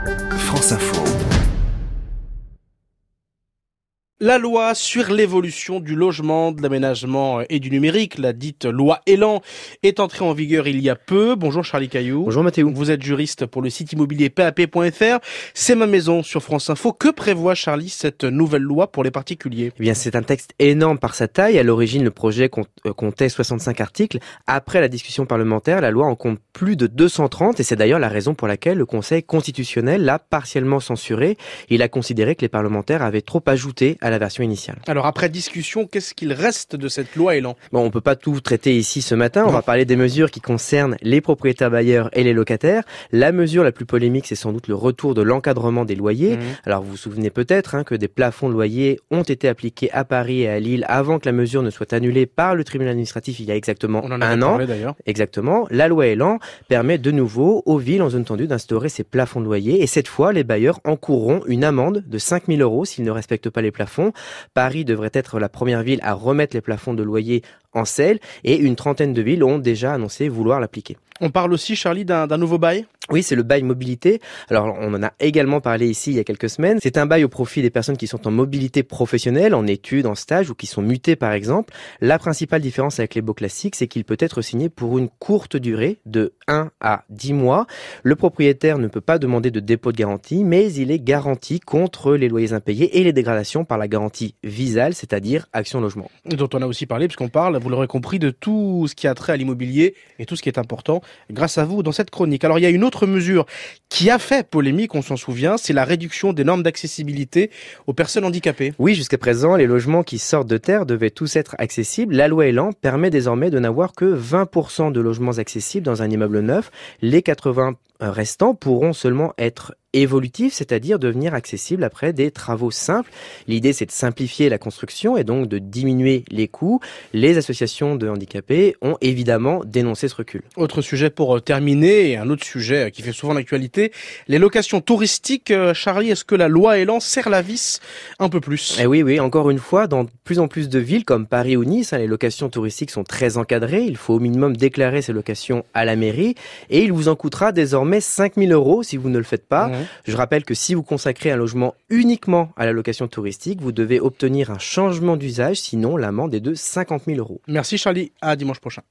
France Info. La loi sur l'évolution du logement, de l'aménagement et du numérique, la dite loi Elan, est entrée en vigueur il y a peu. Bonjour Charlie Caillou. Bonjour Mathéo. Vous êtes juriste pour le site immobilier PAP.fr. C'est ma maison sur France Info. Que prévoit Charlie cette nouvelle loi pour les particuliers ? Eh bien, c'est un texte énorme par sa taille. À l'origine, le projet comptait 65 articles. Après la discussion parlementaire, la loi en compte plus de 230 et c'est d'ailleurs la raison pour laquelle le Conseil constitutionnel l'a partiellement censuré. Il a considéré que les parlementaires avaient trop ajouté à la version initiale. Alors après discussion, qu'est-ce qu'il reste de cette loi Elan ? Bon, on peut pas tout traiter ici ce matin. On va parler des mesures qui concernent les propriétaires bailleurs et les locataires. La mesure la plus polémique, c'est sans doute le retour de l'encadrement des loyers. Alors vous vous souvenez peut-être que des plafonds de loyer ont été appliqués à Paris et à Lille avant que la mesure ne soit annulée par le tribunal administratif il y a exactement un an. D'ailleurs. Exactement. La loi Elan permet de nouveau aux villes en zone tendue d'instaurer ces plafonds de loyer et cette fois, les bailleurs encourront une amende de 5 000 € s'ils ne respectent pas les plafonds. Paris devrait être la première ville à remettre les plafonds de loyer en selle et une trentaine de villes ont déjà annoncé vouloir l'appliquer. On parle aussi, Charlie, d'un nouveau bail ? Oui, c'est le bail mobilité. Alors, on en a également parlé ici il y a quelques semaines. C'est un bail au profit des personnes qui sont en mobilité professionnelle, en études, en stage ou qui sont mutées par exemple. La principale différence avec les baux classiques, c'est qu'il peut être signé pour une courte durée de 1 à 10 mois. Le propriétaire ne peut pas demander de dépôt de garantie, mais il est garanti contre les loyers impayés et les dégradations par la garantie Visale, c'est-à-dire Action Logement. Dont on a aussi parlé, puisqu'on parle, vous l'aurez compris, de tout ce qui a trait à l'immobilier et tout ce qui est important grâce à vous dans cette chronique. Alors il y a une autre mesure qui a fait polémique, on s'en souvient, c'est la réduction des normes d'accessibilité aux personnes handicapées. Oui, jusqu'à présent, les logements qui sortent de terre devaient tous être accessibles. La loi Elan permet désormais de n'avoir que 20% de logements accessibles dans un immeuble neuf. Les 80 restants pourront seulement être évolutifs, c'est-à-dire devenir accessibles après des travaux simples. L'idée, c'est de simplifier la construction et donc de diminuer les coûts. Les associations de handicapés ont évidemment dénoncé ce recul. Autre sujet pour terminer, et un autre sujet qui fait souvent l'actualité, les locations touristiques. Charlie, est-ce que la loi Elan serre la vis un peu plus ? Eh oui, encore une fois, dans de plus en plus de villes comme Paris ou Nice, les locations touristiques sont très encadrées. Il faut au minimum déclarer ces locations à la mairie et il vous en coûtera désormais 5 000 € si vous ne le faites pas. Je rappelle que si vous consacrez un logement uniquement à la location touristique, vous devez obtenir un changement d'usage, sinon l'amende est de 50 000 €. Merci Charlie, à dimanche prochain.